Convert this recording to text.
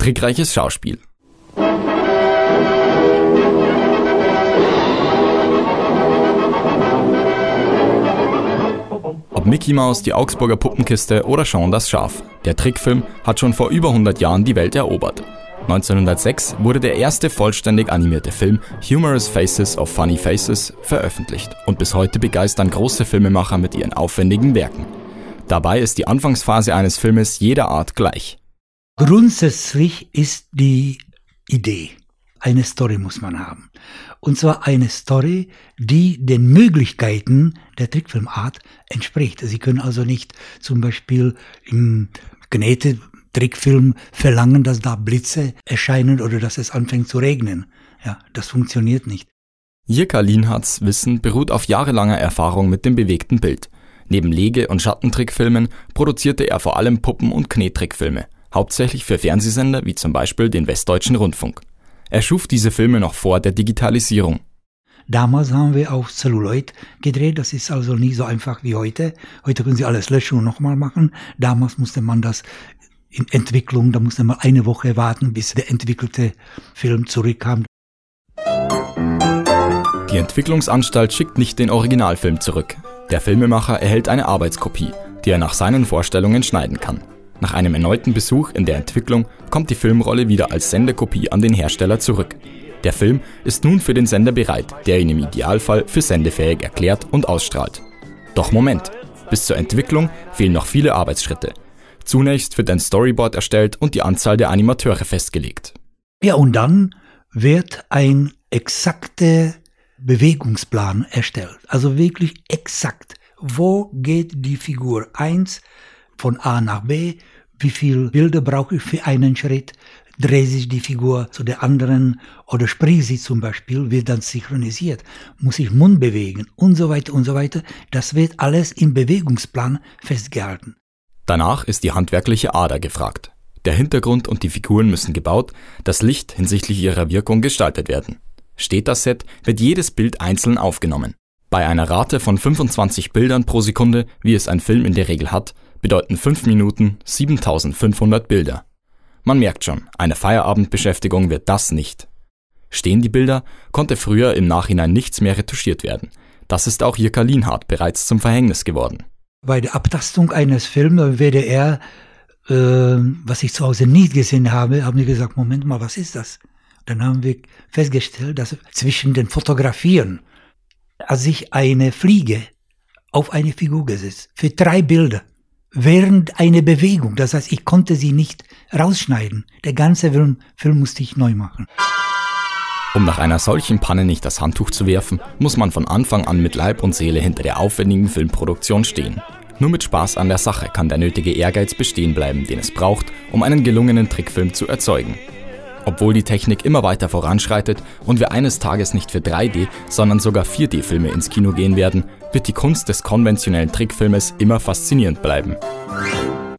Trickreiches Schauspiel. Ob Mickey Maus, die Augsburger Puppenkiste oder Jean das Schaf. Der Trickfilm hat schon vor über 100 Jahren die Welt erobert. 1906 wurde der erste vollständig animierte Film Humorous Faces of Funny Faces veröffentlicht und bis heute begeistern große Filmemacher mit ihren aufwendigen Werken. Dabei ist die Anfangsphase eines Filmes jeder Art gleich. Grundsätzlich ist die Idee, eine Story muss man haben. Und zwar eine Story, die den Möglichkeiten der Trickfilmart entspricht. Sie können also nicht zum Beispiel im Knete-Trickfilm verlangen, dass da Blitze erscheinen oder dass es anfängt zu regnen. Ja, das funktioniert nicht. Jirka Lienhardts Wissen beruht auf jahrelanger Erfahrung mit dem bewegten Bild. Neben Lege- und Schattentrickfilmen produzierte er vor allem Puppen- und Knettrickfilme, hauptsächlich für Fernsehsender wie zum Beispiel den Westdeutschen Rundfunk. Er schuf diese Filme noch vor der Digitalisierung. Damals haben wir auf Celluloid gedreht, das ist also nicht so einfach wie heute. Heute können Sie alles löschen und nochmal machen. Damals musste man das in Entwicklung, da musste man eine Woche warten, bis der entwickelte Film zurückkam. Die Entwicklungsanstalt schickt nicht den Originalfilm zurück. Der Filmemacher erhält eine Arbeitskopie, die er nach seinen Vorstellungen schneiden kann. Nach einem erneuten Besuch in der Entwicklung kommt die Filmrolle wieder als Sendekopie an den Hersteller zurück. Der Film ist nun für den Sender bereit, der ihn im Idealfall für sendefähig erklärt und ausstrahlt. Doch Moment, bis zur Entwicklung fehlen noch viele Arbeitsschritte. Zunächst wird ein Storyboard erstellt und die Anzahl der Animateure festgelegt. Ja, und dann wird ein exakter Bewegungsplan erstellt. Also wirklich exakt. Wo geht die Figur 1 von A nach B? Wie viele Bilder brauche ich für einen Schritt? Dreht sich die Figur zu der anderen oder spricht sie zum Beispiel, wird dann synchronisiert. Muss ich Mund bewegen und so weiter und so weiter. Das wird alles im Bewegungsplan festgehalten. Danach ist die handwerkliche Ader gefragt. Der Hintergrund und die Figuren müssen gebaut, das Licht hinsichtlich ihrer Wirkung gestaltet werden. Steht das Set, wird jedes Bild einzeln aufgenommen. Bei einer Rate von 25 Bildern pro Sekunde, wie es ein Film in der Regel hat, bedeuten 5 Minuten 7500 Bilder. Man merkt schon, eine Feierabendbeschäftigung wird das nicht. Stehen die Bilder, konnte früher im Nachhinein nichts mehr retuschiert werden. Das ist auch Jirka Lienhardt bereits zum Verhängnis geworden. Bei der Abtastung eines Films WDR, was ich zu Hause nie gesehen habe, haben wir gesagt, Moment mal, was ist das? Dann haben wir festgestellt, dass zwischen den Fotografien hat sich eine Fliege auf eine Figur gesetzt, für 3 Bilder, während einer Bewegung. Das heißt, ich konnte sie nicht rausschneiden. Der ganze Film musste ich neu machen. Um nach einer solchen Panne nicht das Handtuch zu werfen, muss man von Anfang an mit Leib und Seele hinter der aufwendigen Filmproduktion stehen. Nur mit Spaß an der Sache kann der nötige Ehrgeiz bestehen bleiben, den es braucht, um einen gelungenen Trickfilm zu erzeugen. Obwohl die Technik immer weiter voranschreitet und wir eines Tages nicht für 3D, sondern sogar 4D-Filme ins Kino gehen werden, wird die Kunst des konventionellen Trickfilmes immer faszinierend bleiben.